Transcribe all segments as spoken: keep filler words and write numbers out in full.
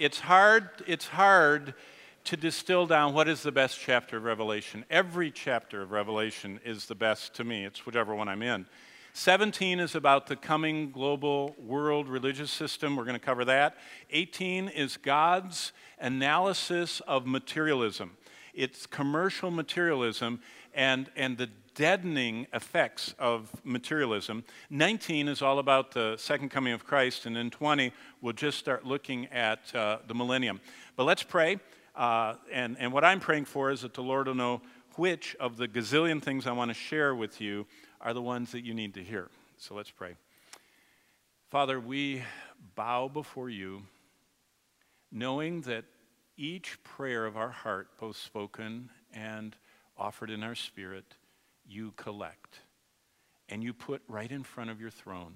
it's hard, it's hard to distill down what is the best chapter of Revelation. Every chapter of Revelation is the best to me. It's whichever one I'm in. seventeen is about the coming global world religious system. We're going to cover that. eighteen is God's analysis of materialism. It's commercial materialism and, and the deadening effects of materialism. nineteen is all about the second coming of Christ, and then twenty, we'll just start looking at uh, the millennium. But let's pray, uh, and, and what I'm praying for is that the Lord will know which of the gazillion things I want to share with you are the ones that you need to hear. So let's pray. Father, we bow before you, knowing that each prayer of our heart, both spoken and offered in our spirit, you collect and you put right in front of your throne.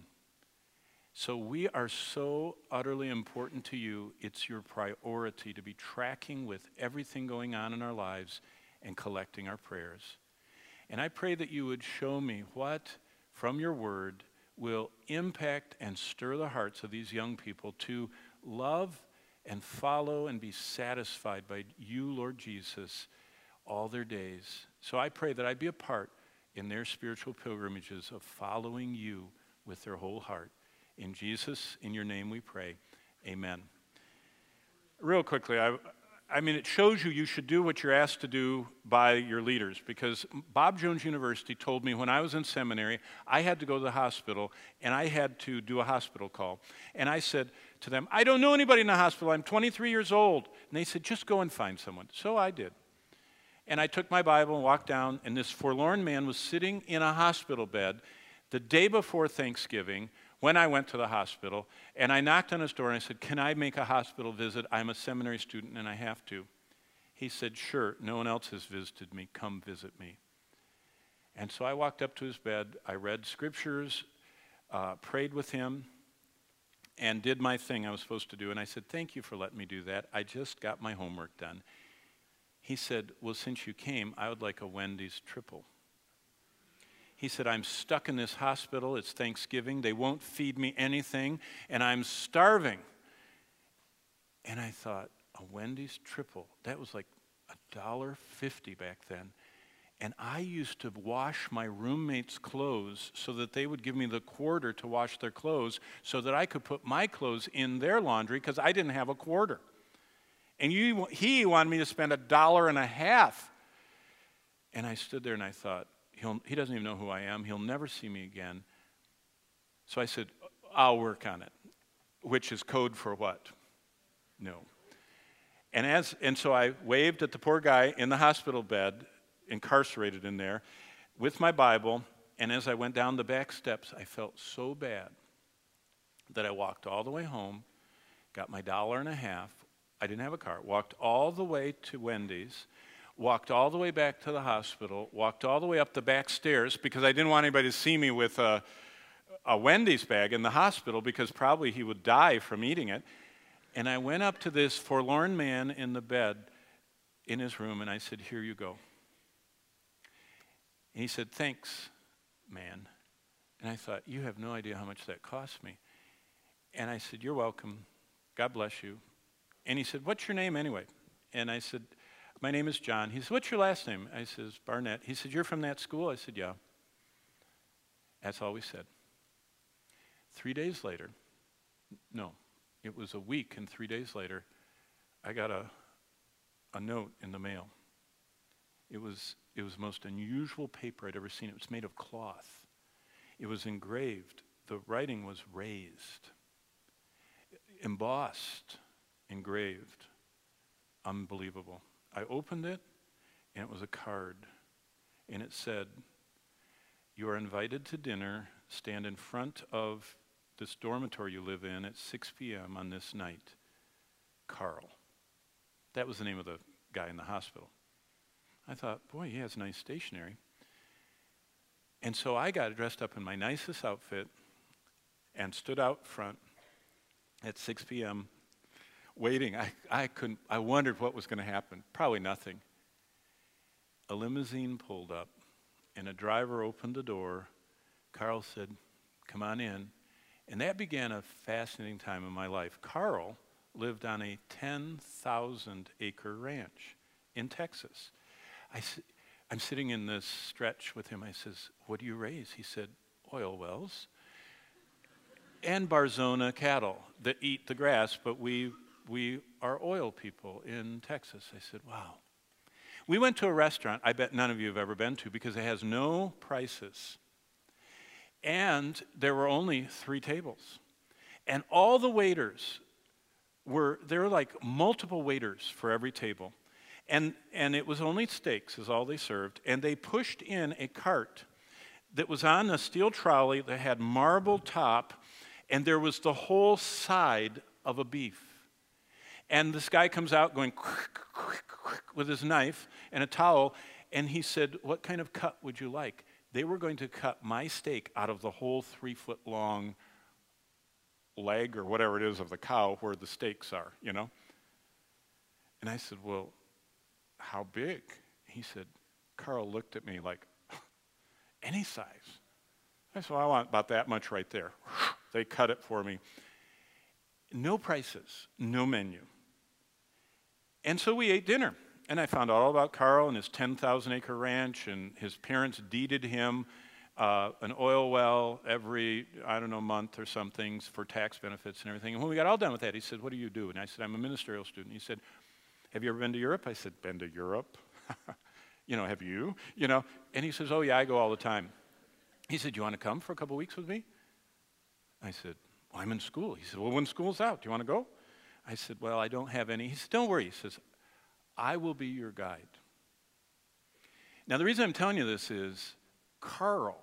So we are so utterly important to you, it's your priority to be tracking with everything going on in our lives and collecting our prayers. And I pray that you would show me what from your word will impact and stir the hearts of these young people to love and follow and be satisfied by you, Lord Jesus, all their days. So I pray that I be a part in their spiritual pilgrimages of following you with their whole heart. In Jesus, in your name we pray. Amen. Real quickly, I, I mean, it shows you you should do what you're asked to do by your leaders, because Bob Jones University told me when I was in seminary, I had to go to the hospital, and I had to do a hospital call. And I said to them, I don't know anybody in the hospital. I'm twenty-three years old. And they said, just go and find someone. So I did. And I took my Bible and walked down, and this forlorn man was sitting in a hospital bed the day before Thanksgiving when I went to the hospital, and I knocked on his door and I said, can I make a hospital visit? I'm a seminary student and I have to. He said, sure, no one else has visited me. Come visit me. And so I walked up to his bed, I read scriptures, uh, prayed with him, and did my thing I was supposed to do. And I said, thank you for letting me do that. I just got my homework done. He said, well, since you came, I would like a Wendy's triple. He said, I'm stuck in this hospital. It's Thanksgiving. They won't feed me anything, and I'm starving. And I thought, a Wendy's triple? That was like a dollar fifty back then. And I used to wash my roommates' clothes so that they would give me the quarter to wash their clothes so that I could put my clothes in their laundry because I didn't have a quarter. And you, he wanted me to spend a dollar and a half. And I stood there and I thought, He'll, he doesn't even know who I am. He'll never see me again. So I said, I'll work on it, which is code for what? No. And, as, and so I waved at the poor guy in the hospital bed, incarcerated in there, with my Bible, and as I went down the back steps, I felt so bad that I walked all the way home, got my dollar and a half. I didn't have a car. Walked all the way to Wendy's, walked all the way back to the hospital, walked all the way up the back stairs because I didn't want anybody to see me with a, a Wendy's bag in the hospital because probably he would die from eating it. And I went up to this forlorn man in the bed in his room and I said, here you go. And he said, thanks, man. And I thought, you have no idea how much that cost me. And I said, you're welcome. God bless you. And he said, what's your name anyway? And I said, my name is John. He said, what's your last name? I said, Barnett. He said, you're from that school? I said, yeah. That's all we said. Three days later, no, it was a week and three days later, I got a, a note in the mail. It was, it was the most unusual paper I'd ever seen. It was made of cloth. It was engraved. The writing was raised, embossed, engraved. Unbelievable. I opened it, and it was a card, and it said, you are invited to dinner. Stand in front of this dormitory you live in at six p.m. on this night. Carl. That was the name of the guy in the hospital. I thought, boy, he has nice stationery. And so I got dressed up in my nicest outfit and stood out front at six p.m. waiting. I, I couldn't, I wondered what was going to happen. Probably nothing. A limousine pulled up, and a driver opened the door. Carl said, come on in. And that began a fascinating time in my life. Carl lived on a ten thousand acre ranch in Texas. I, I'm sitting in this stretch with him. I says, what do you raise? He said, oil wells and Barzona cattle that eat the grass, but we, we are oil people in Texas. I said, wow. We went to a restaurant I bet none of you have ever been to because it has no prices. And there were only three tables. And all the waiters were, there were like multiple waiters for every table. And, and it was only steaks is all they served. And they pushed in a cart that was on a steel trolley that had marble top, and there was the whole side of a beef. And this guy comes out going with his knife and a towel, and he said, what kind of cut would you like? They were going to cut my steak out of the whole three-foot-long leg or whatever it is of the cow where the steaks are, you know? And I said, well, how big? He said, Carl looked at me like, any size. I said, well, I want about that much right there. They cut it for me. No prices, no menu. And so we ate dinner. And I found out all about Carl and his ten thousand acre ranch, and his parents deeded him uh, an oil well every, I don't know, month or something for tax benefits and everything. And when we got all done with that, he said, what do you do? And I said, I'm a ministerial student. He said, have you ever been to Europe? I said, been to Europe? You know, have you? You know, and he says, oh yeah, I go all the time. He said, you want to come for a couple weeks with me? I said, well, I'm in school. He said, well, when school's out, do you want to go? I said, well, I don't have any. He said, don't worry. He says, I will be your guide. Now, the reason I'm telling you this is Carl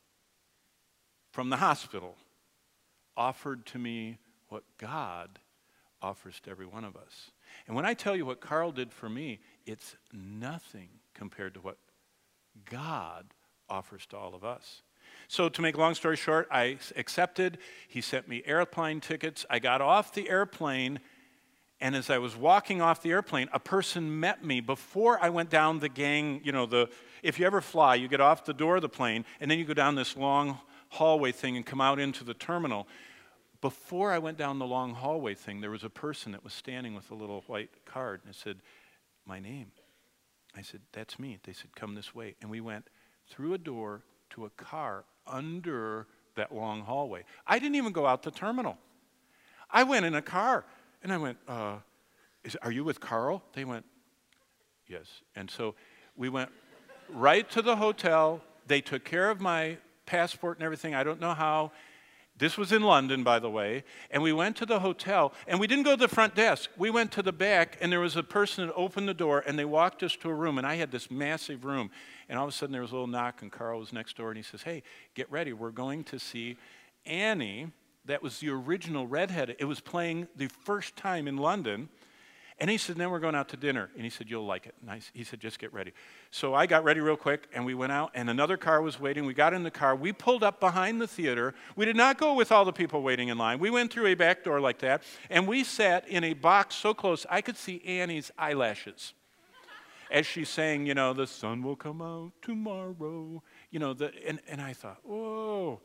from the hospital offered to me what God offers to every one of us. And when I tell you what Carl did for me, it's nothing compared to what God offers to all of us. So to make a long story short, I accepted. He sent me airplane tickets. I got off the airplane, and as I was walking off the airplane, a person met me before I went down the gang, you know, the if you ever fly, you get off the door of the plane, and then you go down this long hallway thing and come out into the terminal. Before I went down the long hallway thing, there was a person that was standing with a little white card, and it said, my name. I said, that's me. They said, come this way. And we went through a door to a car under that long hallway. I didn't even go out the terminal. I went in a car, and I went, uh, is, are you with Carl? They went, yes. And so we went right to the hotel. They took care of my passport and everything. I don't know how. This was in London, by the way, and we went to the hotel, and we didn't go to the front desk. We went to the back, and there was a person that opened the door, and they walked us to a room, and I had this massive room, and all of a sudden there was a little knock, and Carl was next door, and he says, hey, get ready. We're going to see Annie. That was the original redhead. It was playing the first time in London, and he said, then we're going out to dinner, and he said, you'll like it. And I, he said, just get ready. So I got ready real quick, and we went out, and another car was waiting. We got in the car. We pulled up behind the theater. We did not go with all the people waiting in line. We went through a back door like that, and we sat in a box so close I could see Annie's eyelashes as she's saying, you know, the sun will come out tomorrow. You know, the, and, and I thought, whoa,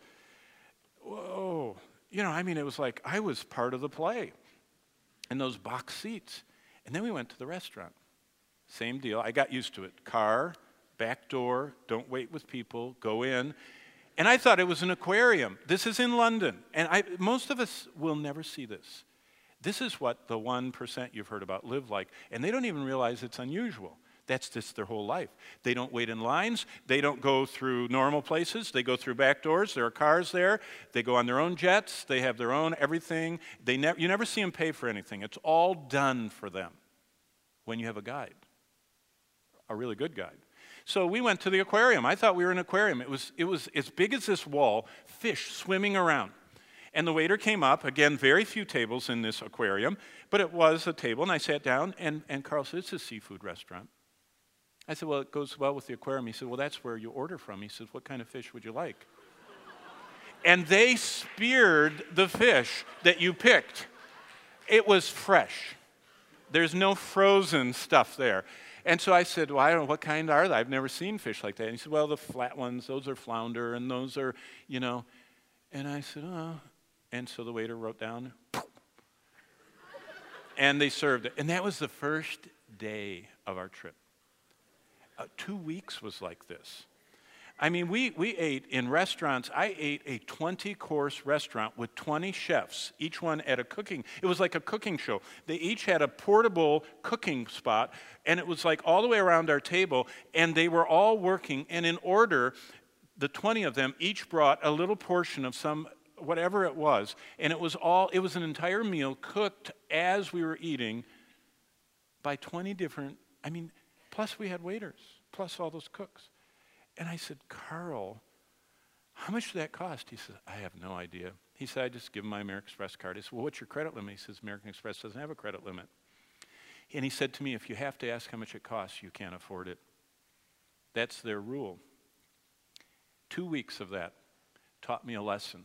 whoa. You know, I mean, it was like I was part of the play in those box seats. And then we went to the restaurant. Same deal. I got used to it. Car, back door, don't wait with people, go in. And I thought it was an aquarium. This is in London. And I, most of us will never see this. This is what the one percent you've heard about live like. And they don't even realize it's unusual. That's just their whole life. They don't wait in lines. They don't go through normal places. They go through back doors. There are cars there. They go on their own jets. They have their own everything. They ne- you never see them pay for anything. It's all done for them when you have a guide, a really good guide. So we went to the aquarium. I thought we were in an aquarium. It was, it was as big as this wall, fish swimming around. And the waiter came up, again, very few tables in this aquarium, but it was a table, and I sat down, and, and Carl said, it's a seafood restaurant. I said, well, it goes well with the aquarium. He said, well, that's where you order from. He said, what kind of fish would you like? And they speared the fish that you picked. It was fresh. There's no frozen stuff there. And so I said, well, I don't know, what kind are they? I've never seen fish like that. And he said, well, the flat ones, those are flounder, and those are, you know. And I said, oh. And so the waiter wrote down, and they served it. And that was the first day of our trip. Uh, two weeks was like this. I mean, we, we ate in restaurants. I ate a twenty-course restaurant with twenty chefs, each one at a cooking. It was like a cooking show. They each had a portable cooking spot, and it was like all the way around our table, and they were all working, and in order, the twenty of them each brought a little portion of some, whatever it was, and it was all, it was an entire meal cooked as we were eating by twenty different, I mean, plus we had waiters, plus all those cooks. And I said, Carl, how much did that cost? He said, I have no idea. He said, I just give him my American Express card. I said, well, what's your credit limit? He says, American Express doesn't have a credit limit. And he said to me, if you have to ask how much it costs, you can't afford it. That's their rule. Two weeks of that taught me a lesson.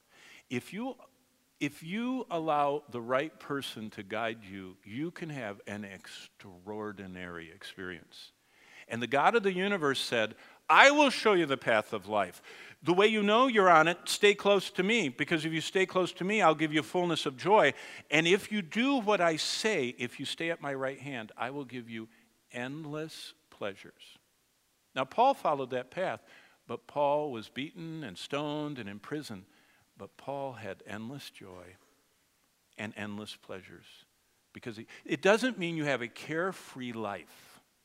If you, if you allow the right person to guide you, you can have an extraordinary experience. And the God of the universe said, I will show you the path of life. The way you know you're on it, stay close to me, because if you stay close to me, I'll give you fullness of joy. And if you do what I say, if you stay at my right hand, I will give you endless pleasures. Now, Paul followed that path, but Paul was beaten and stoned and in prison. But Paul had endless joy and endless pleasures. Because he, it doesn't mean you have a carefree life.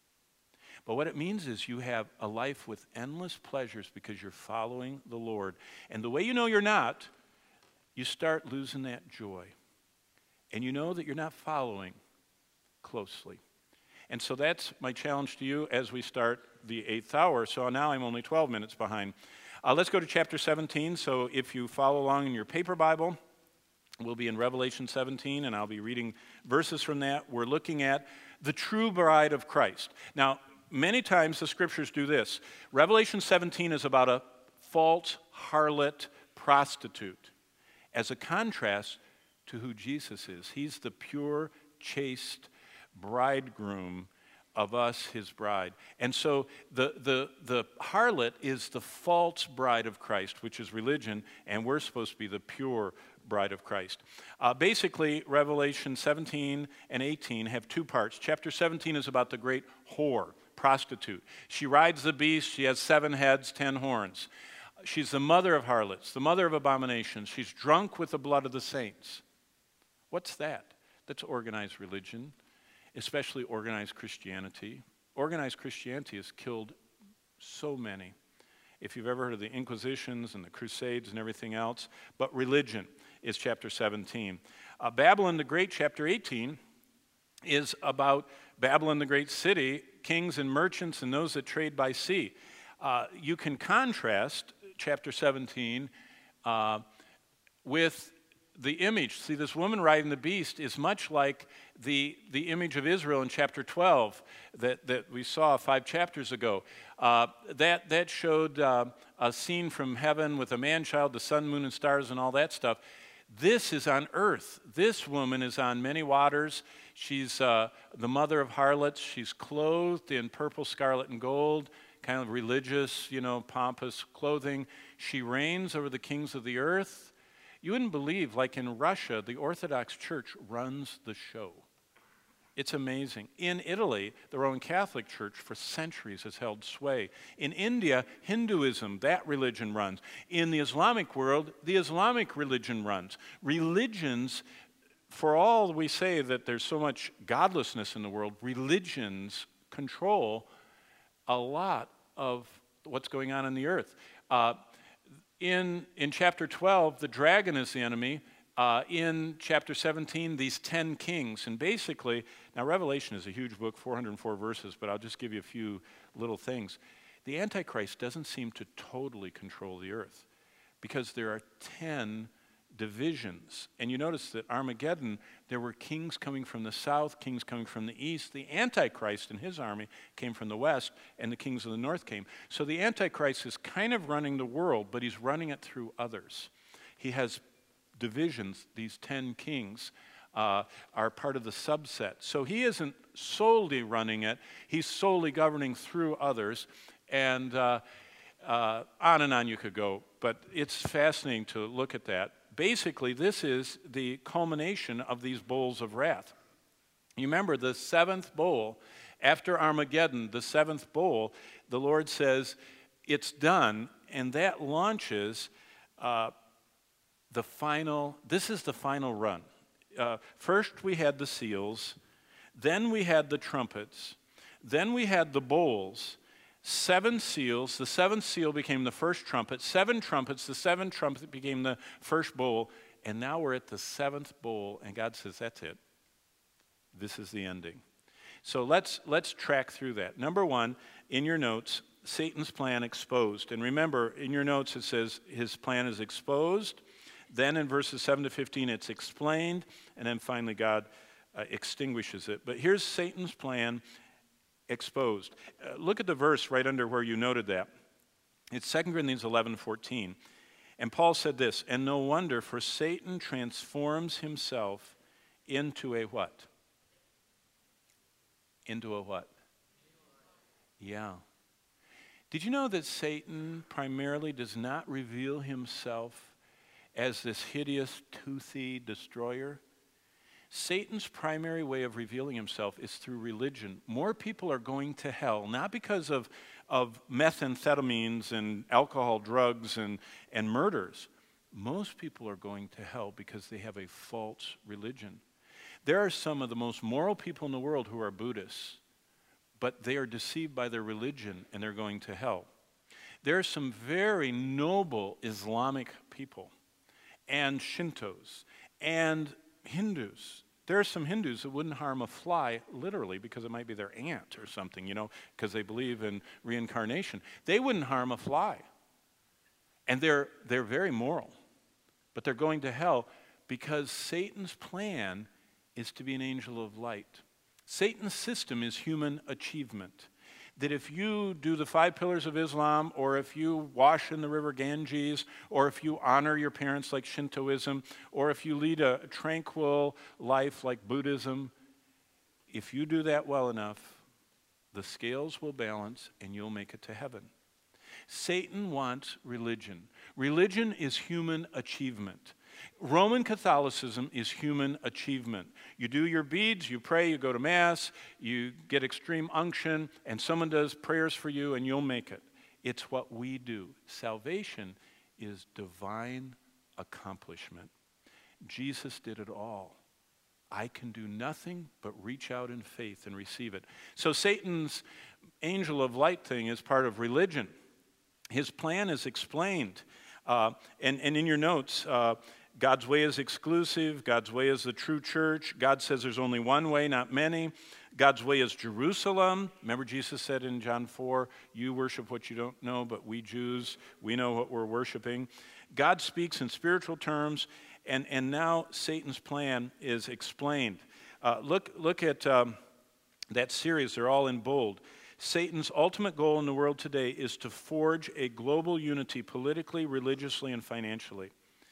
But what it means is you have a life with endless pleasures because you're following the Lord. And the way you know you're not, you start losing that joy. And you know that you're not following closely. And so that's my challenge to you as we start the eighth hour. So now I'm only twelve minutes behind. Uh, let's go to chapter seventeen. So if you follow along in your paper Bible, we'll be in Revelation seventeen, and I'll be reading verses from that. We're looking at the true bride of Christ. Now, many times the scriptures do this. Revelation seventeen is about a false harlot prostitute as a contrast to who Jesus is. He's the pure, chaste bridegroom of us, his bride. And so the, the, the harlot is the false bride of Christ, which is religion, and we're supposed to be the pure bride of Christ. Uh, basically, Revelation seventeen and eighteen have two parts. Chapter seventeen is about the great whore, prostitute. She rides the beast. She has seven heads, ten horns. She's the mother of harlots, the mother of abominations. She's drunk with the blood of the saints. What's that? That's organized religion, especially organized Christianity. Organized Christianity has killed so many. If you've ever heard of the Inquisitions and the Crusades and everything else, but religion is chapter seventeen. Uh, Babylon the Great, chapter eighteen, is about Babylon the great city, kings and merchants and those that trade by sea. Uh, you can contrast chapter seventeen uh, with the image. See, this woman riding the beast is much like the, the image of Israel in chapter twelve that, that we saw five chapters ago. Uh, that, that showed uh, a scene from heaven with a man-child, the sun, moon, and stars, and all that stuff. This is on earth. This woman is on many waters. She's uh, the mother of harlots. She's clothed in purple, scarlet, and gold, kind of religious, you know, pompous clothing. She reigns over the kings of the earth. You wouldn't believe, like in Russia, the Orthodox Church runs the show. It's amazing. In Italy, the Roman Catholic Church for centuries has held sway. In India, Hinduism, that religion runs. In the Islamic world, the Islamic religion runs. Religions, for all we say that there's so much godlessness in the world, religions control a lot of what's going on in the earth. Uh, in, in chapter twelve, the dragon is the enemy. Uh, in chapter seventeen, these ten kings. And basically, now Revelation is a huge book, four hundred four verses, but I'll just give you a few little things. The Antichrist doesn't seem to totally control the earth because there are ten divisions. And you notice that Armageddon, there were kings coming from the south, kings coming from the east. The Antichrist and his army came from the west, and the kings of the north came. So the Antichrist is kind of running the world, but he's running it through others. He has divisions. These ten kings uh, are part of the subset. So he isn't solely running it. He's solely governing through others. And uh, uh, on and on you could go. But it's fascinating to look at that. Basically, this is the culmination of these bowls of wrath. You remember the seventh bowl, after Armageddon, the seventh bowl, the Lord says, it's done, and that launches uh, the final, this is the final run. Uh, first we had the seals, then we had the trumpets, then we had the bowls, seven seals, the seventh seal became the first trumpet, seven trumpets, the seventh trumpet became the first bowl, and now we're at the seventh bowl, and God says, that's it. This is the ending. So let's, let's track through that. Number one, in your notes, Satan's plan exposed. And remember, in your notes it says his plan is exposed. Then in verses seven to fifteen, it's explained. And then finally, God uh, extinguishes it. But here's Satan's plan exposed. Uh, look at the verse right under where you noted that. It's Second Corinthians eleven fourteen. And Paul said this, and no wonder, for Satan transforms himself into a what? Into a what? Yeah. Did you know that Satan primarily does not reveal himself as this hideous, toothy destroyer? Satan's primary way of revealing himself is through religion. More people are going to hell, not because of, of methamphetamines and alcohol, drugs, and, and murders. Most people are going to hell because they have a false religion. There are some of the most moral people in the world who are Buddhists, but they are deceived by their religion and they're going to hell. There are some very noble Islamic people and Shintos and Hindus. There are some Hindus that wouldn't harm a fly, literally, because it might be their aunt or something, you know, because they believe in reincarnation. They wouldn't harm a fly. And they're, they're very moral. But they're going to hell because Satan's plan is to be an angel of light. Satan's system is human achievement. That if you do the five pillars of Islam, or if you wash in the river Ganges, or if you honor your parents like Shintoism, or if you lead a tranquil life like Buddhism, if you do that well enough, the scales will balance and you'll make it to heaven. Satan wants religion. Religion is human achievement. Roman Catholicism is human achievement. You do your beads, you pray, you go to Mass, you get extreme unction, and someone does prayers for you and you'll make it. It's what we do. Salvation is divine accomplishment. Jesus did it all. I can do nothing but reach out in faith and receive it. So Satan's angel of light thing is part of religion. His plan is explained. Uh, and, and in your notes, uh, God's way is exclusive. God's way is the true church. God says there's only one way, not many. God's way is Jerusalem. Remember Jesus said in John four, you worship what you don't know, but we Jews, we know what we're worshiping. God speaks in spiritual terms, and, and now Satan's plan is explained. Uh, look, look at um, that series. They're all in bold. Satan's ultimate goal in the world today is to forge a global unity politically, religiously, and financially.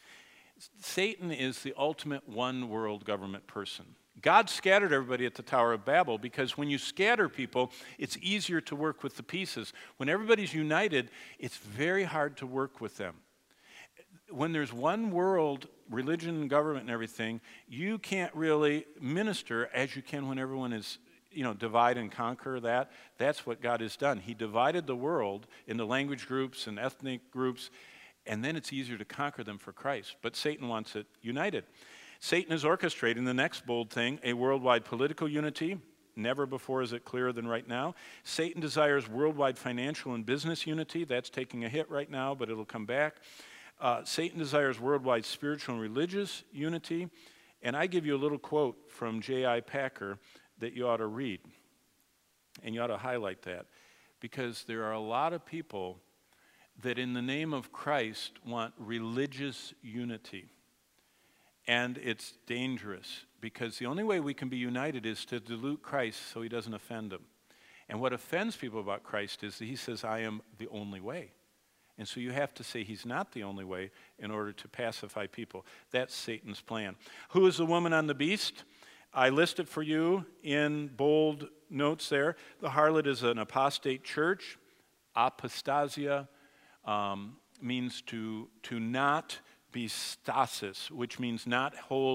Satan is the ultimate one world government person. God scattered everybody at the Tower of Babel because when you scatter people, it's easier to work with the pieces. When everybody's united, it's very hard to work with them. When there's one world, religion and government and everything, you can't really minister as you can when everyone is, you know, divide and conquer that. That's what God has done. He divided the world into language groups and ethnic groups, and then it's easier to conquer them for Christ. But Satan wants it united. Satan is orchestrating the next bold thing, a worldwide political unity. Never before is it clearer than right now. Satan desires worldwide financial and business unity. That's taking a hit right now, but it'll come back. Uh, Satan desires worldwide spiritual and religious unity. And I give you a little quote from J I Packer that you ought to read. And you ought to highlight that. Because there are a lot of people that in the name of Christ want religious unity. And it's dangerous because the only way we can be united is to dilute Christ so he doesn't offend them. And what offends people about Christ is that he says, I am the only way. And so you have to say he's not the only way in order to pacify people. That's Satan's plan. Who is the woman on the beast? I list it for you in bold notes there. The harlot is an apostate church. Apostasia Um, means to, to not be stasis, which means not hold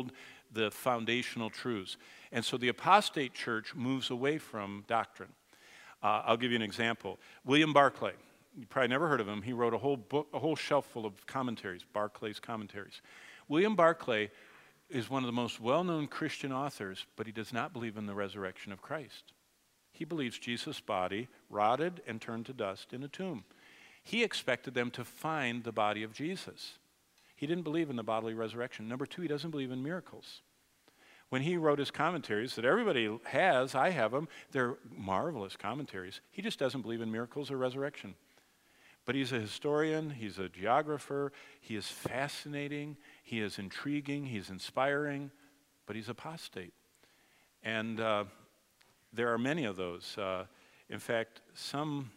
the foundational truths. And so the apostate church moves away from doctrine. Uh, I'll give you an example. William Barclay, you probably never heard of him. He wrote a whole book, a whole shelf full of commentaries, Barclay's commentaries. William Barclay is one of the most well-known Christian authors, but he does not believe in the resurrection of Christ. He believes Jesus' body rotted and turned to dust in a tomb. He expected them to find the body of Jesus. He didn't believe in the bodily resurrection. Number two, he doesn't believe in miracles. When he wrote his commentaries that everybody has, I have them, they're marvelous commentaries. He just doesn't believe in miracles or resurrection. But he's a historian, he's a geographer, he is fascinating, he is intriguing, he's inspiring, but he's apostate. And uh, there are many of those. Uh, in fact, some,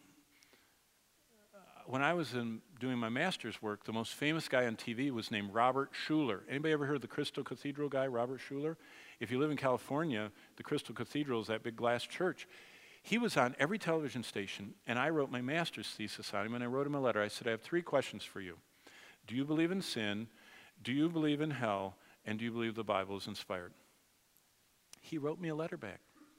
uh, when I was in, doing my master's work, the most famous guy on T V was named Robert Schuller. Anybody ever heard of the Crystal Cathedral guy, Robert Schuller? If you live in California, the Crystal Cathedral is that big glass church. He was on every television station, and I wrote my master's thesis on him, and I wrote him a letter. I said, I have three questions for you. Do you believe in sin? Do you believe in hell? And do you believe the Bible is inspired? He wrote me a letter back.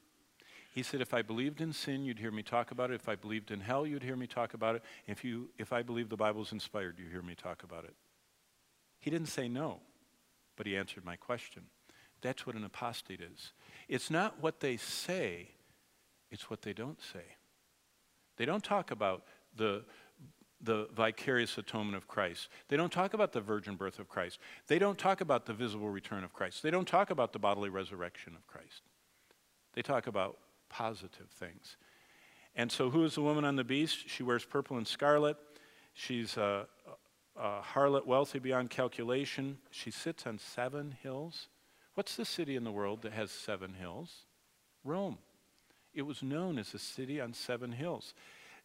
He said, if I believed in sin, you'd hear me talk about it. If I believed in hell, you'd hear me talk about it. If, you, if I believe the Bible is inspired, you hear me talk about it. He didn't say no, but he answered my question. That's what an apostate is. It's not what they say, it's what they don't say. They don't talk about the, the vicarious atonement of Christ. They don't talk about the virgin birth of Christ. They don't talk about the visible return of Christ. They don't talk about the bodily resurrection of Christ. They talk about positive things. And so who is the woman on the beast? She wears purple and scarlet. She's a, a harlot, wealthy beyond calculation. She sits on seven hills. What's the city in the world that has seven hills? Rome. It was known as a city on seven hills.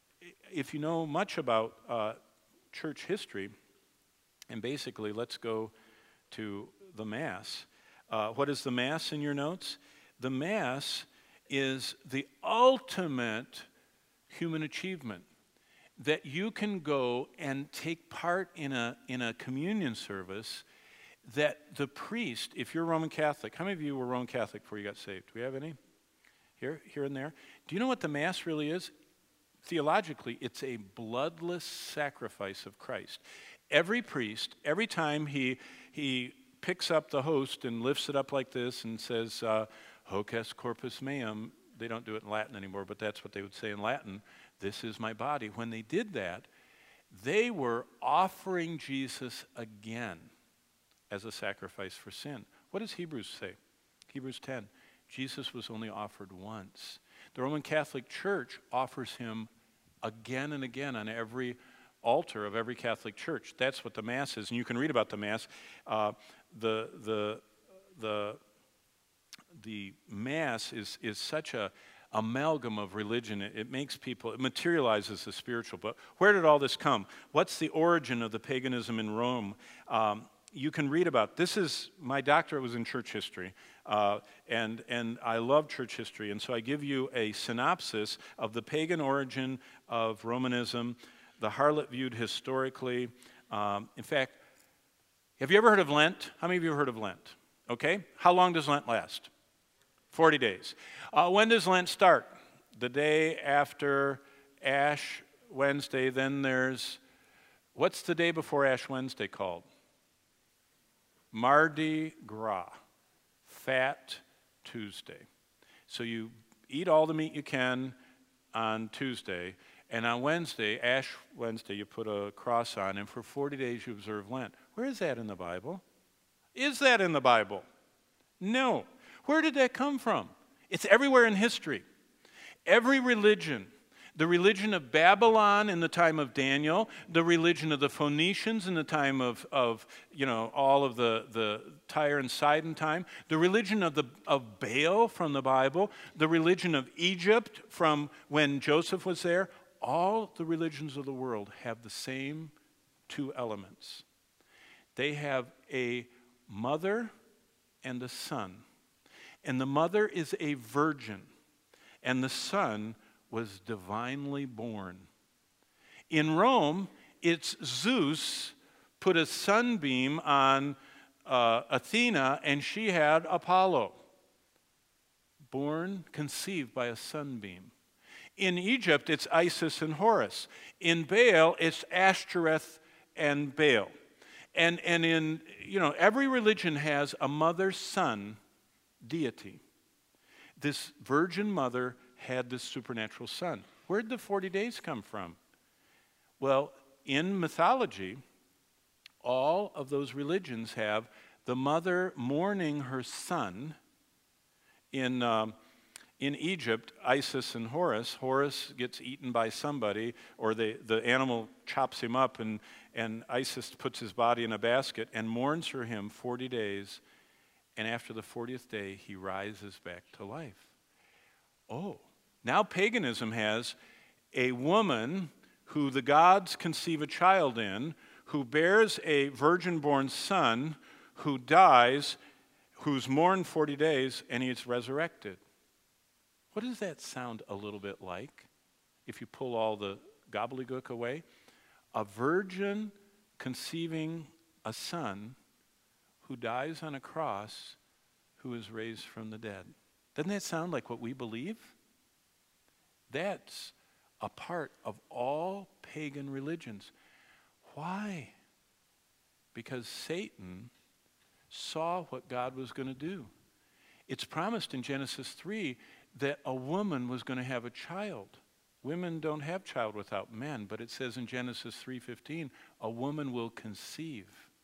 If you know much about uh, church history, and basically let's go to the Mass. Uh, what is the Mass in your notes? The Mass is the ultimate human achievement, that you can go and take part in a, in a communion service that the priest, if you're Roman Catholic, how many of you were Roman Catholic before you got saved? Do we have any? Here, here and there. Do you know what the Mass really is? Theologically, it's a bloodless sacrifice of Christ. Every priest, every time he, he picks up the host and lifts it up like this and says, uh, hoc est corpus meum, they don't do it in Latin anymore, but that's what they would say in Latin, this is my body. When they did that, they were offering Jesus again as a sacrifice for sin. What does Hebrews say? Hebrews ten. Jesus was only offered once. The Roman Catholic Church offers him again and again on every altar of every Catholic church. That's what the Mass is, and you can read about the Mass. Uh, the the the the Mass is is such a amalgam of religion. It, it makes people, it materializes the spiritual. But where did all this come? What's the origin of the paganism in Rome? Um, you can read about, this is, my doctorate was in church history, uh, and, and I love church history, and so I give you a synopsis of the pagan origin of Romanism, the harlot viewed historically. Um, in fact, have you ever heard of Lent? How many of you have heard of Lent? Okay, how long does Lent last? forty days. Uh, when does Lent start? The day after Ash Wednesday, then there's, what's the day before Ash Wednesday called? Mardi Gras, Fat Tuesday. So you eat all the meat you can on Tuesday, and on Wednesday, Ash Wednesday, you put a cross on, and for forty days you observe Lent. Where is that in the Bible? Is that in the Bible? No. Where did that come from? It's everywhere in history. Every religion, the religion of Babylon in the time of Daniel, the religion of the Phoenicians in the time of, of you know, all of the, the Tyre and Sidon time, the religion of, the, of Baal from the Bible, the religion of Egypt from when Joseph was there, all the religions of the world have the same two elements. They have a mother and a son. And the mother is a virgin, and the son was divinely born. In Rome, it's Zeus put a sunbeam on uh, Athena, and she had Apollo, born, conceived by a sunbeam. In Egypt, it's Isis and Horus. In Baal, it's Ashtoreth and Baal. And, and in, you know, every religion has a mother-son deity. This virgin mother had this supernatural son. Where did the forty days come from? Well, in mythology, all of those religions have the mother mourning her son. In, um, in Egypt, Isis and Horus, Horus gets eaten by somebody, or they, the animal chops him up, and, and Isis puts his body in a basket and mourns for him forty days, and after the fortieth day, he rises back to life. Oh, now paganism has a woman who the gods conceive a child in, who bears a virgin-born son, who dies, who's mourned forty days, and he is resurrected. What does that sound a little bit like, if you pull all the gobbledygook away? A virgin conceiving a son who dies on a cross, who is raised from the dead. Doesn't that sound like what we believe? That's a part of all pagan religions. Why? Because Satan saw what God was going to do. It's promised in Genesis three that a woman was going to have a child. Women don't have child without men, but it says in Genesis three fifteen, a woman will conceive.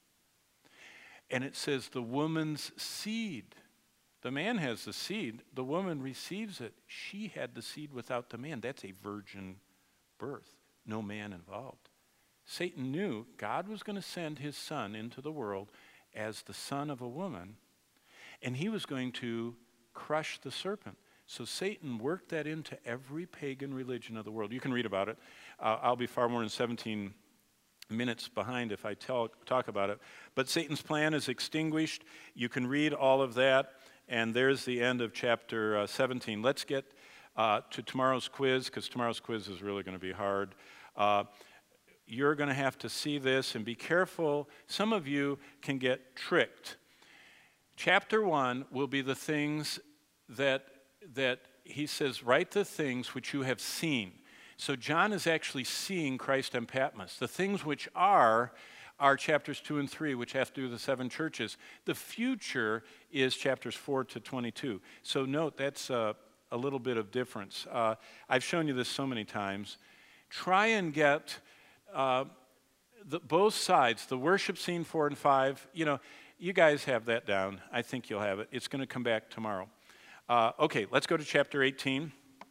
And it says the woman's seed. The man has the seed. The woman receives it. She had the seed without the man. That's a virgin birth. No man involved. Satan knew God was going to send his son into the world as the son of a woman, and he was going to crush the serpent. So Satan worked that into every pagan religion of the world. You can read about it. Uh, I'll be far more than seventeen minutes behind if I tell, talk about it. But Satan's plan is extinguished. You can read all of that. And there's the end of chapter uh, seventeen. Let's get uh, to tomorrow's quiz, because tomorrow's quiz is really going to be hard. Uh, you're going to have to see this and be careful. Some of you can get tricked. Chapter one will be the things that, that he says, write the things which you have seen. So John is actually seeing Christ on Patmos. The things which are are chapters two and three, which have to do with the seven churches. The future is chapters four to twenty-two. So note, that's uh, a little bit of difference. Uh, I've shown you this so many times. Try and get uh, the, both sides, the worship scene four and five. You know, you guys have that down. I think you'll have it. It's going to come back tomorrow. Uh, okay, let's go to chapter eighteen.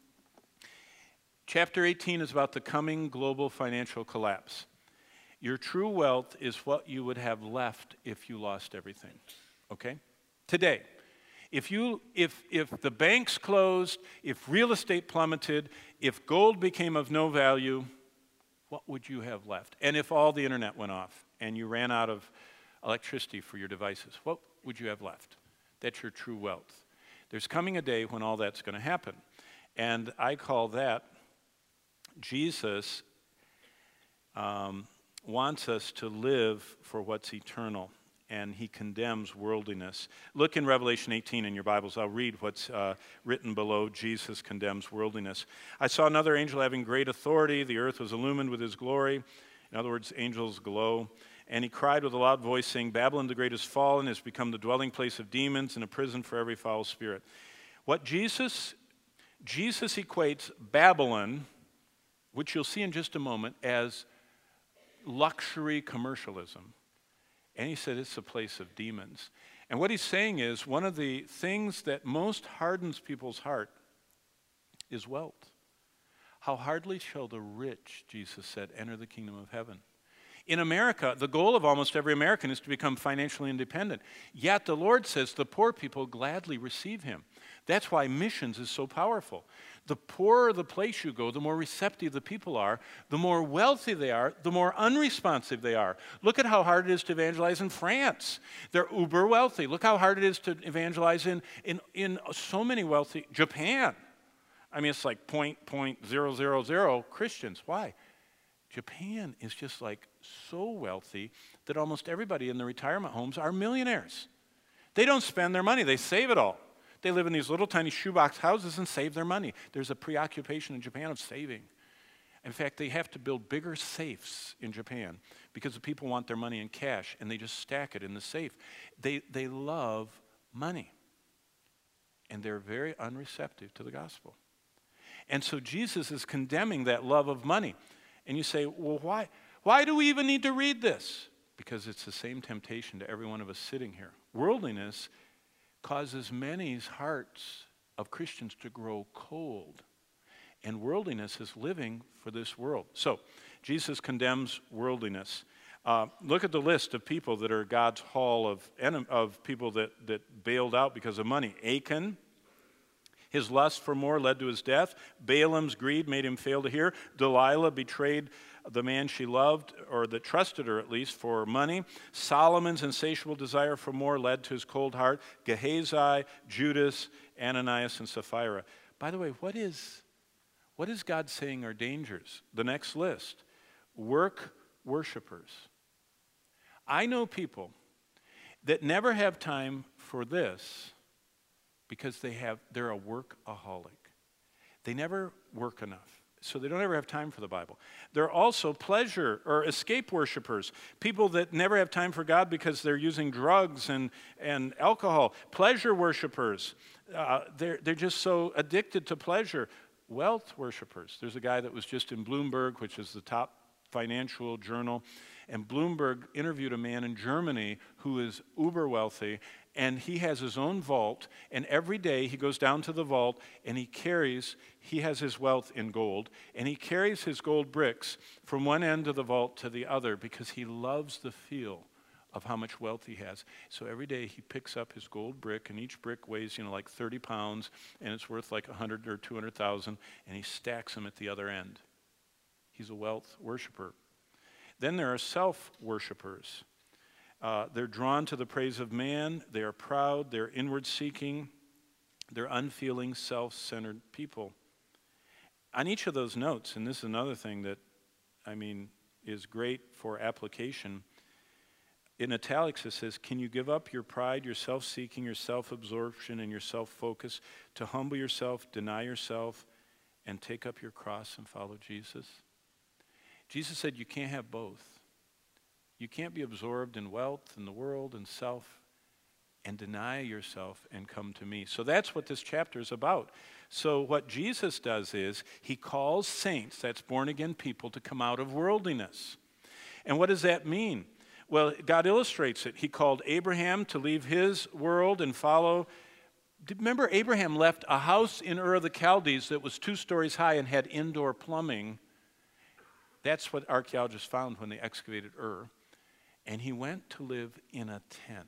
Chapter eighteen is about the coming global financial collapse. Your true wealth is what you would have left if you lost everything, okay? Today, if, you, if, if the banks closed, if real estate plummeted, if gold became of no value, what would you have left? And if all the internet went off and you ran out of electricity for your devices, what would you have left? That's your true wealth. There's coming a day when all that's going to happen. And I call that Jesus um, wants us to live for what's eternal, and he condemns worldliness. Look in Revelation eighteen in your Bibles. I'll read what's uh, written below. Jesus condemns worldliness. I saw another angel having great authority. The earth was illumined with his glory. In other words, angels glow. And he cried with a loud voice, saying, Babylon the great is fallen, has become the dwelling place of demons and a prison for every foul spirit. What Jesus, Jesus equates Babylon, which you'll see in just a moment, as luxury commercialism. And he said it's a place of demons. And what he's saying is one of the things that most hardens people's heart is wealth. How hardly shall the rich, Jesus said, enter the kingdom of heaven. In America, the goal of almost every American is to become financially independent. Yet the Lord says the poor people gladly receive him. That's why missions is so powerful. The poorer the place you go, the more receptive the people are, the more wealthy they are, the more unresponsive they are. Look at how hard it is to evangelize in France. They're uber wealthy. Look how hard it is to evangelize in, in, in so many wealthy, Japan. I mean, it's like point, point, zero, zero, zero Christians. Why? Japan is just like so wealthy that almost everybody in the retirement homes are millionaires. They don't spend their money, they save it all. They live in these little tiny shoebox houses and save their money. There's a preoccupation in Japan of saving. In fact, they have to build bigger safes in Japan because the people want their money in cash, and they just stack it in the safe. They, they love money, and they're very unreceptive to the gospel. And so Jesus is condemning that love of money. And you say, well, why, why do we even need to read this? Because it's the same temptation to every one of us sitting here. Worldliness causes many hearts of Christians to grow cold. And worldliness is living for this world. So, Jesus condemns worldliness. Uh, look at the list of people that are God's hall of, of people that, that bailed out because of money. Achan, his lust for more led to his death. Balaam's greed made him fail to hear. Delilah betrayed the man she loved, or that trusted her at least, for money. Solomon's insatiable desire for more led to his cold heart. Gehazi, Judas, Ananias, and Sapphira. By the way, what is... What is God saying are dangers? The next list, work worshipers. I know people that never have time for this because they have, they're a workaholic. They never work enough, so they don't ever have time for the Bible. They're also pleasure or escape worshipers, people that never have time for God because they're using drugs and, and alcohol. Pleasure worshipers, uh, they're, they're just so addicted to pleasure. Wealth worshipers. There's a guy that was just in Bloomberg, which is the top financial journal, and Bloomberg interviewed a man in Germany who is uber wealthy, and he has his own vault, and every day he goes down to the vault and he carries, he has his wealth in gold, and he carries his gold bricks from one end of the vault to the other because he loves the feel of how much wealth he has. So every day he picks up his gold brick, and each brick weighs, you know, like thirty pounds, and it's worth like one hundred or two hundred thousand, and he stacks them at the other end. He's a wealth worshiper. Then there are self-worshipers. Uh, they're drawn to the praise of man. They are proud. They're inward-seeking. They're unfeeling, self-centered people. On each of those notes, and this is another thing that, I mean, is great for application. In italics, it says, can you give up your pride, your self-seeking, your self-absorption, and your self-focus to humble yourself, deny yourself, and take up your cross and follow Jesus? Jesus said you can't have both. You can't be absorbed in wealth and the world and self and deny yourself and come to me. So that's what this chapter is about. So what Jesus does is he calls saints, that's born-again people, to come out of worldliness. And what does that mean? Well, God illustrates it. He called Abraham to leave his world and follow. Remember, Abraham left a house in Ur of the Chaldees that was two stories high and had indoor plumbing. That's what archaeologists found when they excavated Ur. And he went to live in a tent.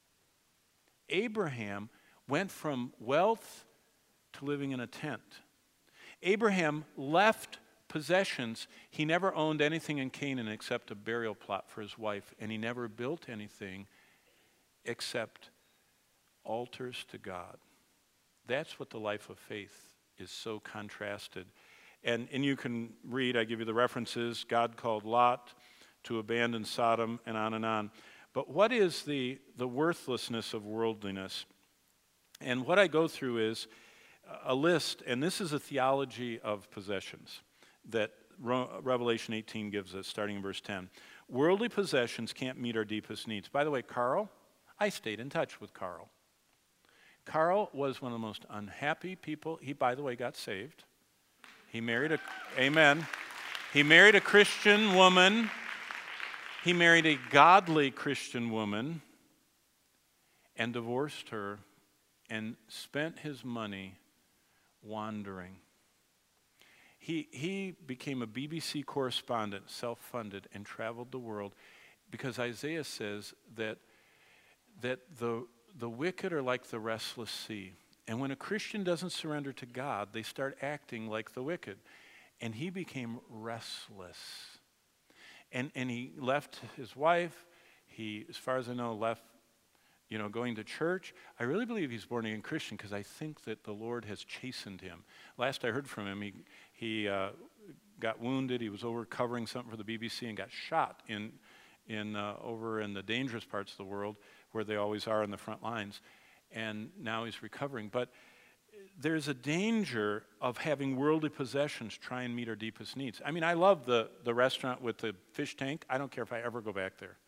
Abraham went from wealth to living in a tent. Abraham left possessions. He never owned anything in Canaan except a burial plot for his wife, and he never built anything except altars to God. That's what the life of faith is so contrasted. And, and you can read, I give you the references, God called Lot to abandon Sodom, and on and on. But what is the, the worthlessness of worldliness? And what I go through is a list, and this is a theology of possessions that Revelation eighteen gives us, starting in verse ten. Worldly possessions can't meet our deepest needs. By the way, Carl, I stayed in touch with Carl. Carl was one of the most unhappy people. He, by the way, got saved. He married a, amen. He married a Christian woman. He married a godly Christian woman and divorced her and spent his money wandering. He, he became a B B C correspondent, self-funded, and traveled the world because Isaiah says that, that the, the wicked are like the restless sea. And when a Christian doesn't surrender to God, they start acting like the wicked. And he became restless. And, and he left his wife. He, as far as I know, left you know, going to church. I really believe he's born again Christian because I think that the Lord has chastened him. Last I heard from him, he, he uh, got wounded. He was over covering something for the B B C and got shot in, in uh, over in the dangerous parts of the world where they always are in the front lines. And now he's recovering. But there's a danger of having worldly possessions try and meet our deepest needs. I mean, I love the, the restaurant with the fish tank. I don't care if I ever go back there.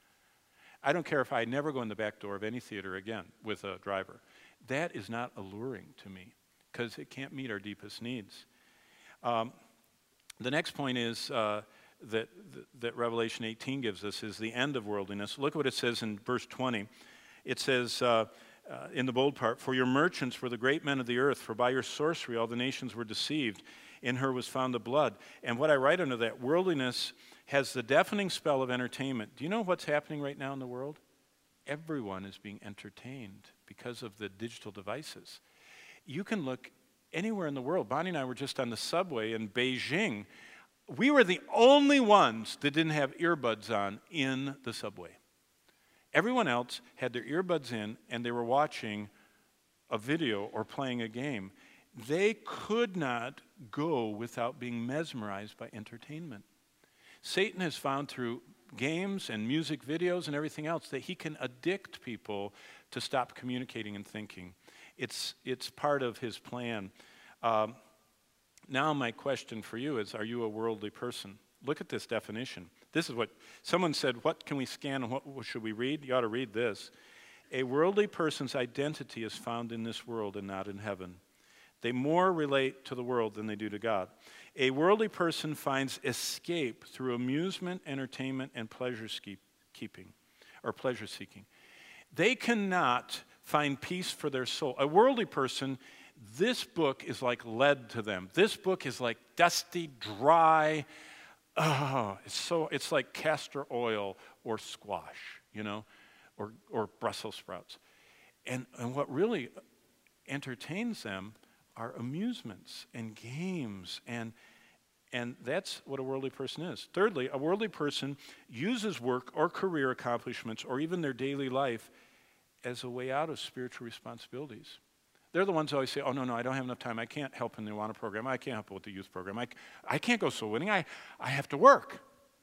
I don't care if I never go in the back door of any theater again with a driver. That is not alluring to me because it can't meet our deepest needs. Um, the next point is uh, that, that Revelation eighteen gives us is the end of worldliness. Look what it says in verse twenty. It says uh, uh, in the bold part, "For your merchants were the great men of the earth, for by your sorcery all the nations were deceived. In her was found the blood." And what I write under that, worldliness has the deafening spell of entertainment. Do you know what's happening right now in the world? Everyone is being entertained because of the digital devices. You can look anywhere in the world. Bonnie and I were just on the subway in Beijing. We were the only ones that didn't have earbuds on in the subway. Everyone else had their earbuds in and they were watching a video or playing a game. They could not go without being mesmerized by entertainment. Satan has found through games and music videos and everything else that he can addict people to stop communicating and thinking. It's, it's part of his plan. Um, now my question for you is, are you a worldly person? Look at this definition. This is what someone said, what can we scan and what should we read? You ought to read this. A worldly person's identity is found in this world and not in heaven. They more relate to the world than they do to God. A worldly person finds escape through amusement, entertainment, and pleasure keeping, or pleasure seeking. They cannot find peace for their soul. A worldly person, this book is like lead to them. This book is like dusty, dry. Oh, it's so it's like castor oil or squash, you know, or or Brussels sprouts. And and what really entertains them are amusements and games, and and that's what a worldly person is. Thirdly, a worldly person uses work or career accomplishments or even their daily life as a way out of spiritual responsibilities. They're the ones who always say, oh, no, no, I don't have enough time. I can't help in the Awana program. I can't help with the youth program. I, I can't go soul winning. I, I have to work.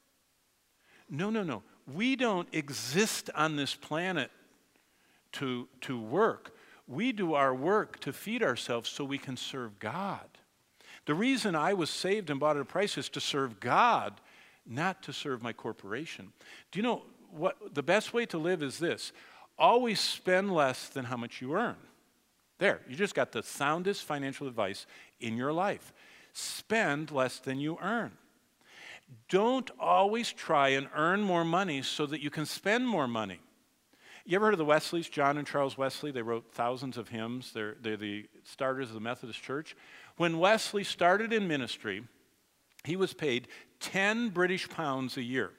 No, no, no. We don't exist on this planet to, to work. We do our work to feed ourselves so we can serve God. The reason I was saved and bought at a price is to serve God, not to serve my corporation. Do you know what the best way to live is this? Always spend less than how much you earn. There, you just got the soundest financial advice in your life. Spend less than you earn. Don't always try and earn more money so that you can spend more money. You ever heard of the Wesleys, John and Charles Wesley? They wrote thousands of hymns. They're, they're the starters of the Methodist Church. When Wesley started in ministry, he was paid ten British pounds a year.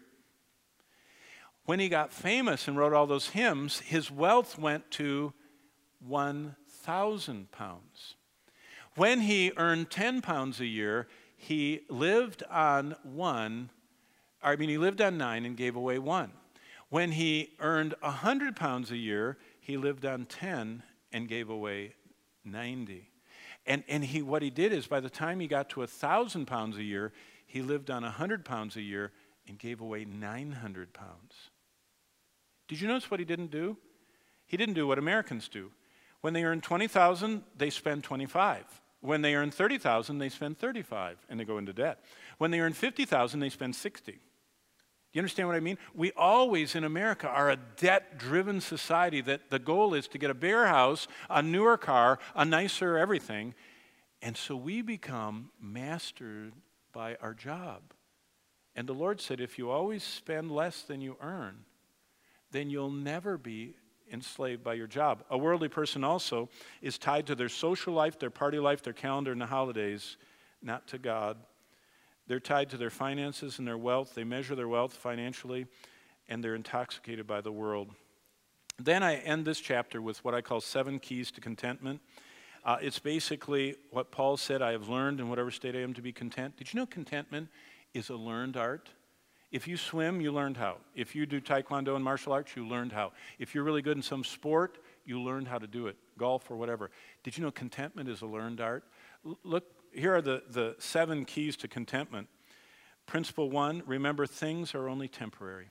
When he got famous and wrote all those hymns, his wealth went to one thousand pounds. When he earned ten pounds a year, he lived on one, I mean, he lived on nine and gave away one. When he earned one hundred pounds a year, he lived on ten and gave away ninety. And, and he, what he did is by the time he got to one thousand pounds a year, he lived on one hundred pounds a year and gave away nine hundred pounds. Did you notice what he didn't do? He didn't do what Americans do. When they earn twenty thousand dollars, they spend twenty-five. When they earn thirty thousand dollars, they spend thirty-five and they go into debt. When they earn fifty thousand dollars, they spend sixty. You understand what I mean? We always in America are a debt-driven society that the goal is to get a bigger house, a newer car, a nicer everything. And so we become mastered by our job. And the Lord said, if you always spend less than you earn, then you'll never be enslaved by your job. A worldly person also is tied to their social life, their party life, their calendar, and the holidays, not to God. They're tied to their finances and their wealth. They measure their wealth financially, and they're intoxicated by the world. Then I end this chapter with what I call seven keys to contentment. Uh, it's basically what Paul said, I have learned in whatever state I am to be content. Did you know contentment is a learned art? If you swim, you learned how. If you do taekwondo and martial arts, you learned how. If you're really good in some sport, you learned how to do it, golf or whatever. Did you know contentment is a learned art? L- look, here are the, the seven keys to contentment. Principle one, remember things are only temporary.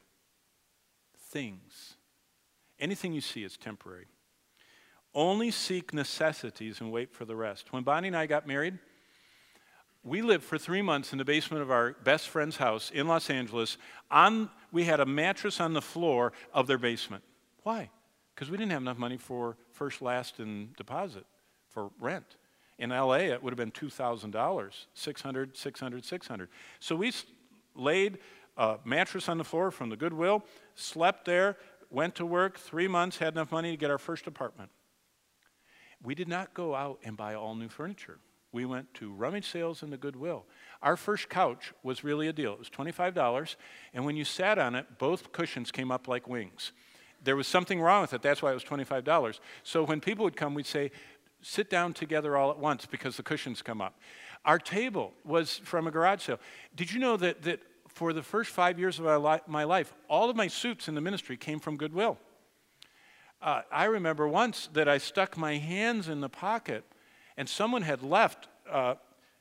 Things. Anything you see is temporary. Only seek necessities and wait for the rest. When Bonnie and I got married, we lived for three months in the basement of our best friend's house in Los Angeles. On, we had a mattress on the floor of their basement. Why? Because we didn't have enough money for first, last, and deposit for rent. In L A, it would have been two thousand dollars, six hundred dollars, six hundred dollars, six hundred dollars. So we laid a mattress on the floor from the Goodwill, slept there, went to work, three months, had enough money to get our first apartment. We did not go out and buy all new furniture. We went to rummage sales in the Goodwill. Our first couch was really a deal. It was twenty-five dollars, and when you sat on it, both cushions came up like wings. There was something wrong with it. That's why it was twenty-five dollars. So when people would come, we'd say, sit down together all at once because the cushions come up. Our table was from a garage sale. Did you know that, that for the first five years of my, li- my life, all of my suits in the ministry came from Goodwill? Uh, I remember once that I stuck my hands in the pocket and someone had left. Uh,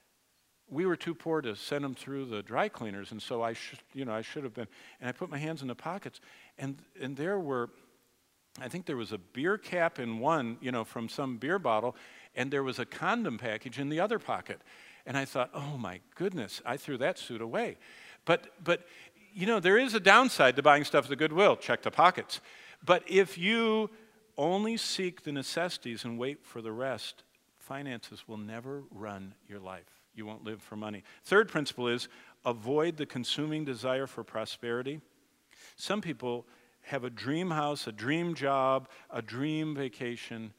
we were too poor to send them through the dry cleaners, and so I should, you know, I should have been. And I put my hands in the pockets, and and there were, I think there was a beer cap in one, you know, from some beer bottle, and there was a condom package in the other pocket. And I thought, oh my goodness, I threw that suit away. But but you know, there is a downside to buying stuff at the Goodwill. Check the pockets. But if you only seek the necessities and wait for the rest, finances will never run your life. You won't live for money. Third principle is avoid the consuming desire for prosperity. Some people have a dream house, a dream job, a dream vacation.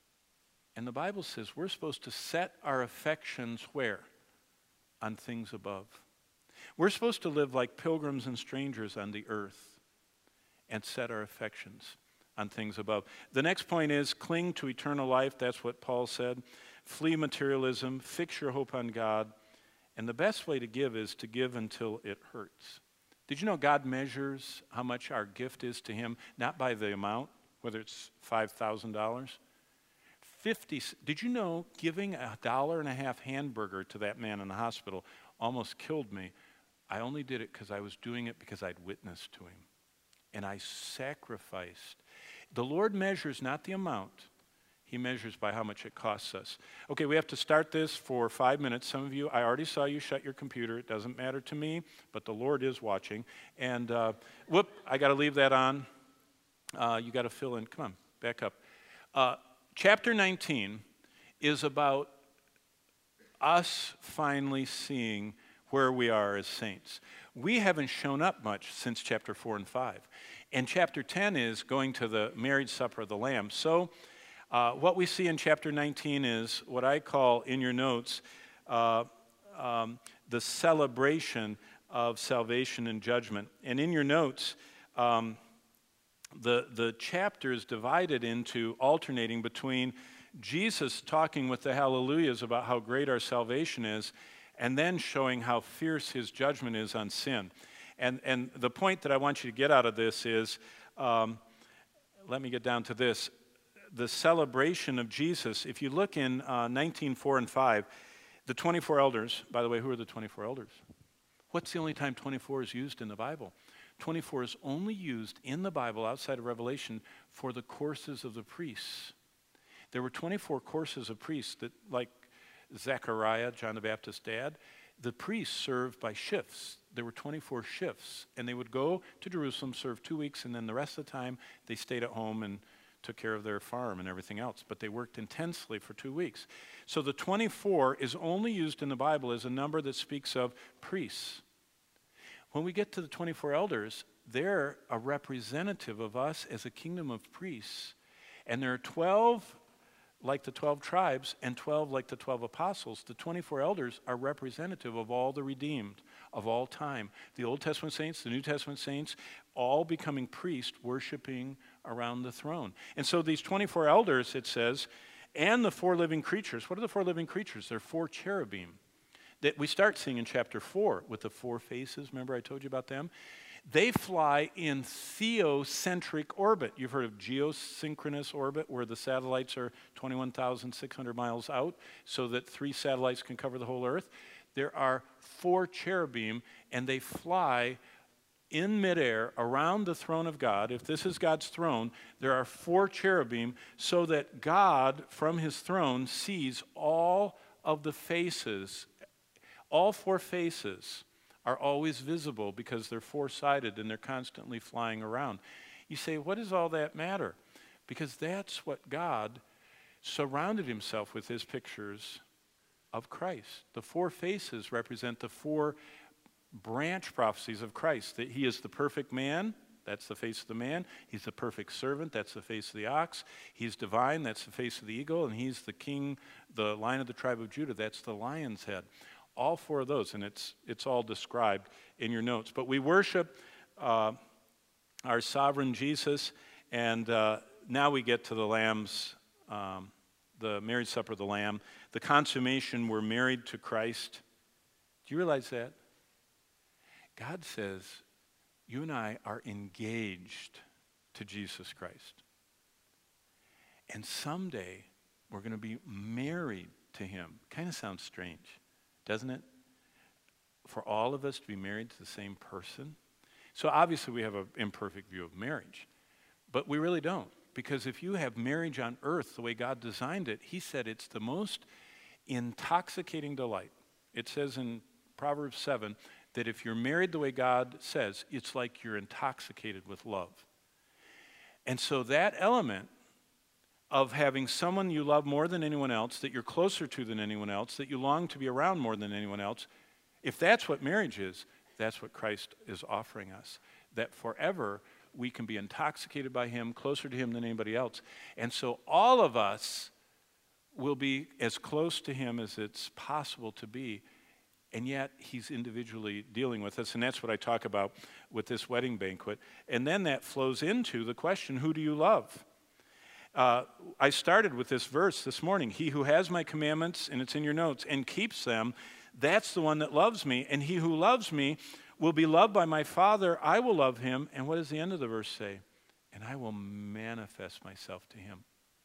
And the Bible says we're supposed to set our affections where? On things above. We're supposed to live like pilgrims and strangers on the earth and set our affections on things above. The next point is cling to eternal life. That's what Paul said. Flee materialism. Fix your hope on God. And the best way to give is to give until it hurts. Did you know God measures how much our gift is to him, not by the amount, whether it's five thousand dollars? fifty, did you know giving a dollar and a half hamburger to that man in the hospital almost killed me? I only did it because I was doing it because I'd witnessed to him. And I sacrificed. The Lord measures not the amount. He measures by how much it costs us. Okay, we have to start this for five minutes. Some of you, I already saw you shut your computer. It doesn't matter to me, but the Lord is watching. And, uh, whoop, I got to leave that on. Uh, you got to fill in. Come on, back up. Uh, chapter nineteen is about us finally seeing where we are as saints. We haven't shown up much since chapter four and five. And chapter ten is going to the marriage supper of the Lamb. So uh, what we see in chapter nineteen is what I call in your notes uh, um, the celebration of salvation and judgment. And in your notes, um, the, the chapter is divided into alternating between Jesus talking with the hallelujahs about how great our salvation is, and then showing how fierce his judgment is on sin. And, and the point that I want you to get out of this is, um, let me get down to this, the celebration of Jesus. If you look in uh, nineteen, four and five, the twenty-four elders, by the way, who are the twenty-four elders? What's the only time twenty-four is used in the Bible? twenty-four is only used in the Bible outside of Revelation for the courses of the priests. There were twenty-four courses of priests that, like Zechariah, John the Baptist's dad, the priests served by shifts. There were twenty-four shifts, and they would go to Jerusalem, serve two weeks, and then the rest of the time they stayed at home and took care of their farm and everything else. But they worked intensely for two weeks. So the twenty-four is only used in the Bible as a number that speaks of priests. When we get to the twenty-four elders, they're a representative of us as a kingdom of priests. And there are twelve like the twelve tribes and twelve like the twelve apostles. The twenty-four elders are representative of all the redeemed of all time. The Old Testament saints, the New Testament saints, all becoming priests worshiping around the throne. And so these twenty-four elders, it says, and the four living creatures. What are the four living creatures? They're four cherubim. that we start seeing in chapter four with the four faces. Remember I told you about them? They fly in theocentric orbit. You've heard of geosynchronous orbit, where the satellites are twenty-one thousand six hundred miles out so that three satellites can cover the whole Earth. There are four cherubim, and they fly in midair around the throne of God. If this is God's throne, there are four cherubim so that God from his throne sees all of the faces. All four faces are always visible because they're four-sided and they're constantly flying around. You say, what does all that matter? Because that's what God surrounded himself with, his pictures of Christ. The four faces represent the four branch prophecies of Christ, that he is the perfect man, that's the face of the man. He's the perfect servant, that's the face of the ox. He's divine, that's the face of the eagle. And he's the king, the Lion of the tribe of Judah, that's the lion's head. All four of those, and it's, it's all described in your notes. But we worship uh, our sovereign Jesus, and uh, now we get to the Lamb's, um, the marriage supper of the Lamb, the consummation. We're married to Christ. Do you realize that? God says, you and I are engaged to Jesus Christ. And someday, we're going to be married to him. Kind of sounds strange, doesn't it? For all of us to be married to the same person. So obviously, we have an imperfect view of marriage. But we really don't. Because if you have marriage on earth the way God designed it, he said it's the most intoxicating delight. It says in Proverbs seven, that if you're married the way God says, it's like you're intoxicated with love. And so that element of having someone you love more than anyone else, that you're closer to than anyone else, that you long to be around more than anyone else, if that's what marriage is, that's what Christ is offering us. That forever we can be intoxicated by him, closer to him than anybody else. And so all of us will be as close to him as it's possible to be. And yet, he's individually dealing with us, and that's what I talk about with this wedding banquet. And then that flows into the question, who do you love? Uh, I started with this verse this morning. He who has my commandments, and it's in your notes, and keeps them, that's the one that loves me. And he who loves me will be loved by my Father. I will love him. And what does the end of the verse say? And I will manifest myself to him.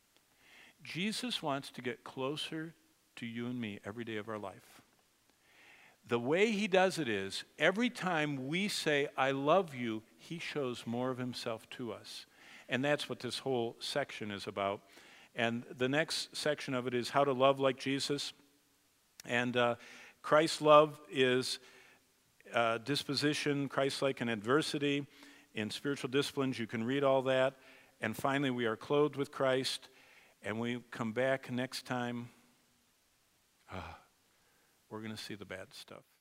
Jesus wants to get closer to you and me every day of our life. The way he does it is, every time we say, I love you, he shows more of himself to us. And that's what this whole section is about. And the next section of it is how to love like Jesus. And uh, Christ's love is uh, disposition, Christ-like in adversity, in spiritual disciplines. You can read all that. And finally, we are clothed with Christ. And we come back next time. Uh, We're going to see the bad stuff.